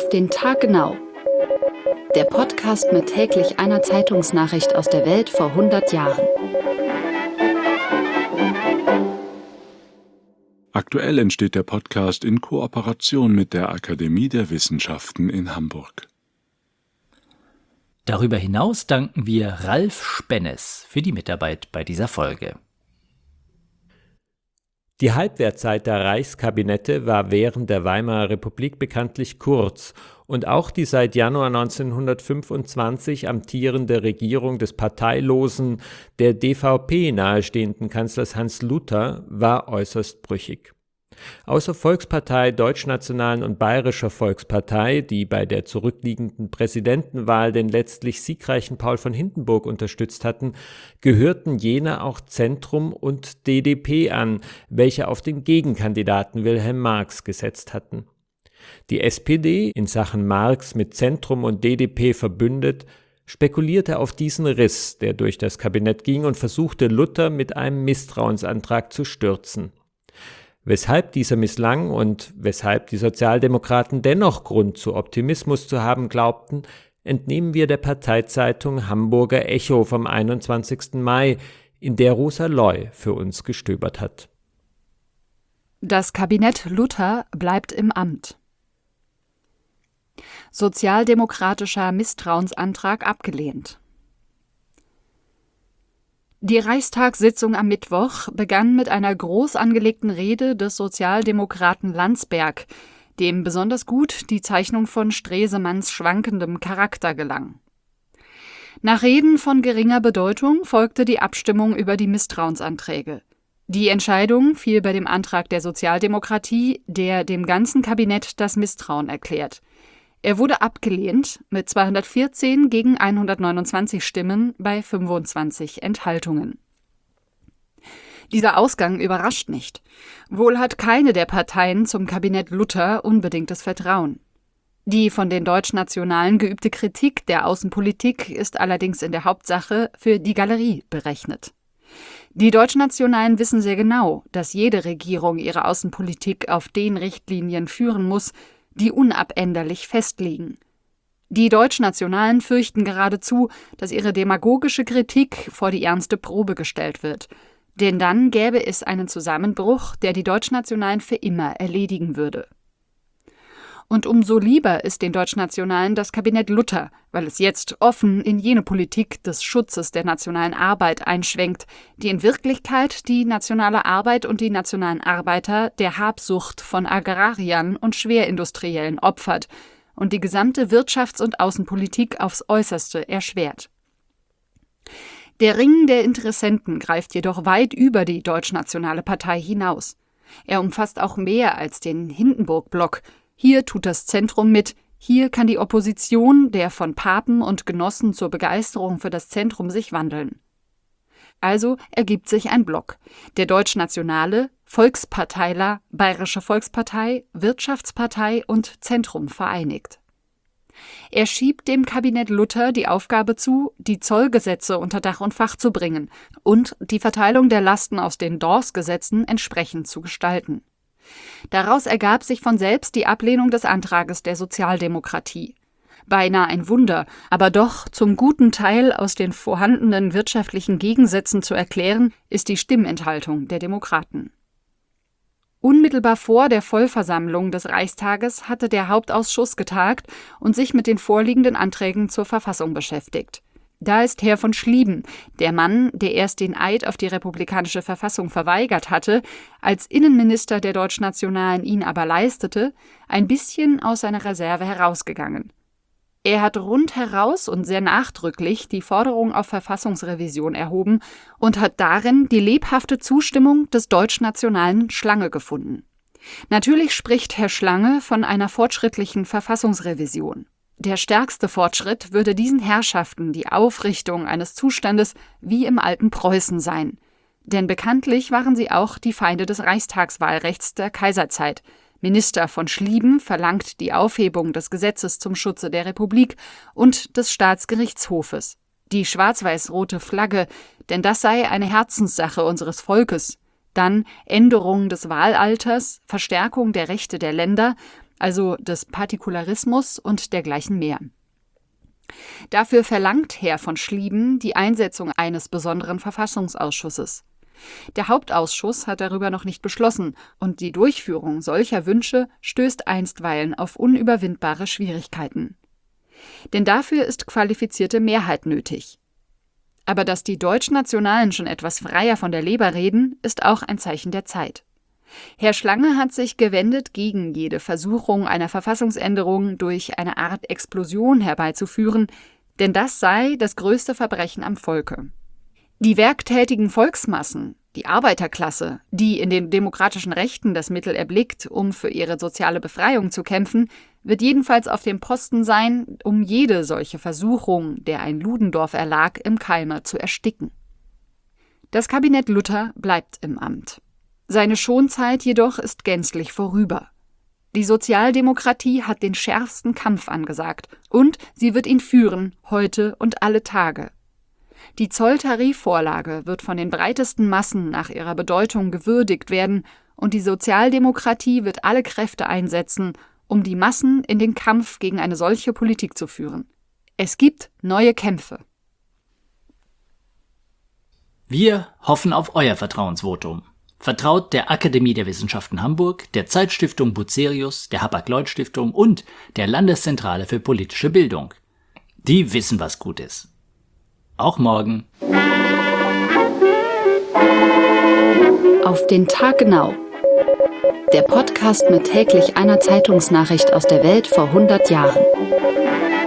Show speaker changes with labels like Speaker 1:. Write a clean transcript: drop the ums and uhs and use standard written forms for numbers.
Speaker 1: den Tag genau. Der Podcast mit täglich einer Zeitungsnachricht aus der Welt vor 100 Jahren.
Speaker 2: Aktuell entsteht der Podcast in Kooperation mit der Akademie der Wissenschaften in Hamburg.
Speaker 3: Darüber hinaus danken wir Ralf Spennes für die Mitarbeit bei dieser Folge.
Speaker 4: Die Halbwertzeit der Reichskabinette war während der Weimarer Republik bekanntlich kurz und auch die seit Januar 1925 amtierende Regierung des parteilosen, der DVP nahestehenden Kanzlers Hans Luther war äußerst brüchig. Außer Volkspartei, Deutschnationalen und Bayerischer Volkspartei, die bei der zurückliegenden Präsidentenwahl den letztlich siegreichen Paul von Hindenburg unterstützt hatten, gehörten jene auch Zentrum und DDP an, welche auf den Gegenkandidaten Wilhelm Marx gesetzt hatten. Die SPD, in Sachen Marx mit Zentrum und DDP verbündet, spekulierte auf diesen Riss, der durch das Kabinett ging, und versuchte Luther mit einem Misstrauensantrag zu stürzen. Weshalb dieser misslang und weshalb die Sozialdemokraten dennoch Grund zu Optimismus zu haben glaubten, entnehmen wir der Parteizeitung Hamburger Echo vom 21. Mai, in der Rosa Loy für uns gestöbert hat.
Speaker 1: Das Kabinett Luther bleibt im Amt. Sozialdemokratischer Misstrauensantrag abgelehnt. Die Reichstagssitzung am Mittwoch begann mit einer groß angelegten Rede des Sozialdemokraten Landsberg, dem besonders gut die Zeichnung von Stresemanns schwankendem Charakter gelang. Nach Reden von geringer Bedeutung folgte die Abstimmung über die Misstrauensanträge. Die Entscheidung fiel bei dem Antrag der Sozialdemokratie, der dem ganzen Kabinett das Misstrauen erklärt. Er wurde abgelehnt mit 214 gegen 129 Stimmen bei 25 Enthaltungen. Dieser Ausgang überrascht nicht. Wohl hat keine der Parteien zum Kabinett Luther unbedingtes Vertrauen. Die von den Deutschnationalen geübte Kritik der Außenpolitik ist allerdings in der Hauptsache für die Galerie berechnet. Die Deutschnationalen wissen sehr genau, dass jede Regierung ihre Außenpolitik auf den Richtlinien führen muss, die unabänderlich festliegen. Die Deutschnationalen fürchten geradezu, dass ihre demagogische Kritik vor die ernste Probe gestellt wird. Denn dann gäbe es einen Zusammenbruch, der die Deutschnationalen für immer erledigen würde. Und umso lieber ist den Deutschnationalen das Kabinett Luther, weil es jetzt offen in jene Politik des Schutzes der nationalen Arbeit einschwenkt, die in Wirklichkeit die nationale Arbeit und die nationalen Arbeiter der Habsucht von Agrariern und Schwerindustriellen opfert und die gesamte Wirtschafts- und Außenpolitik aufs Äußerste erschwert. Der Ring der Interessenten greift jedoch weit über die Deutschnationale Partei hinaus. Er umfasst auch mehr als den Hindenburg-Block. Hier tut das Zentrum mit, hier kann die Opposition der von Papen und Genossen zur Begeisterung für das Zentrum sich wandeln. Also ergibt sich ein Block, der Deutschnationale, Volksparteiler, Bayerische Volkspartei, Wirtschaftspartei und Zentrum vereinigt. Er schiebt dem Kabinett Luther die Aufgabe zu, die Zollgesetze unter Dach und Fach zu bringen und die Verteilung der Lasten aus den Dawes-Gesetzen entsprechend zu gestalten. Daraus ergab sich von selbst die Ablehnung des Antrages der Sozialdemokratie. Beinahe ein Wunder, aber doch zum guten Teil aus den vorhandenen wirtschaftlichen Gegensätzen zu erklären, ist die Stimmenthaltung der Demokraten. Unmittelbar vor der Vollversammlung des Reichstages hatte der Hauptausschuss getagt und sich mit den vorliegenden Anträgen zur Verfassung beschäftigt. Da ist Herr von Schlieben, der Mann, der erst den Eid auf die republikanische Verfassung verweigert hatte, als Innenminister der Deutschnationalen ihn aber leistete, ein bisschen aus seiner Reserve herausgegangen. Er hat rundheraus und sehr nachdrücklich die Forderung auf Verfassungsrevision erhoben und hat darin die lebhafte Zustimmung des Deutschnationalen Schlange gefunden. Natürlich spricht Herr Schlange von einer fortschrittlichen Verfassungsrevision. Der stärkste Fortschritt würde diesen Herrschaften die Aufrichtung eines Zustandes wie im alten Preußen sein. Denn bekanntlich waren sie auch die Feinde des Reichstagswahlrechts der Kaiserzeit. Minister von Schlieben verlangt die Aufhebung des Gesetzes zum Schutze der Republik und des Staatsgerichtshofes. Die schwarz-weiß-rote Flagge, denn das sei eine Herzenssache unseres Volkes. Dann Änderung des Wahlalters, Verstärkung der Rechte der Länder, also des Partikularismus und dergleichen mehr. Dafür verlangt Herr von Schlieben die Einsetzung eines besonderen Verfassungsausschusses. Der Hauptausschuss hat darüber noch nicht beschlossen und die Durchführung solcher Wünsche stößt einstweilen auf unüberwindbare Schwierigkeiten. Denn dafür ist qualifizierte Mehrheit nötig. Aber dass die Deutschnationalen schon etwas freier von der Leber reden, ist auch ein Zeichen der Zeit. Herr Schlange hat sich gewendet gegen jede Versuchung einer Verfassungsänderung durch eine Art Explosion herbeizuführen, denn das sei das größte Verbrechen am Volke. Die werktätigen Volksmassen, die Arbeiterklasse, die in den demokratischen Rechten das Mittel erblickt, um für ihre soziale Befreiung zu kämpfen, wird jedenfalls auf dem Posten sein, um jede solche Versuchung, der ein Ludendorff erlag, im Keime zu ersticken. Das Kabinett Luther bleibt im Amt. Seine Schonzeit jedoch ist gänzlich vorüber. Die Sozialdemokratie hat den schärfsten Kampf angesagt und sie wird ihn führen, heute und alle Tage. Die Zolltarifvorlage wird von den breitesten Massen nach ihrer Bedeutung gewürdigt werden und die Sozialdemokratie wird alle Kräfte einsetzen, um die Massen in den Kampf gegen eine solche Politik zu führen. Es gibt neue Kämpfe.
Speaker 3: Wir hoffen auf euer Vertrauensvotum. Vertraut der Akademie der Wissenschaften Hamburg, der Zeitstiftung Bucerius, der Hapag-Lloyd-Stiftung und der Landeszentrale für politische Bildung. Die wissen, was gut ist. Auch morgen.
Speaker 1: Auf den Tag genau. Der Podcast mit täglich einer Zeitungsnachricht aus der Welt vor 100 Jahren.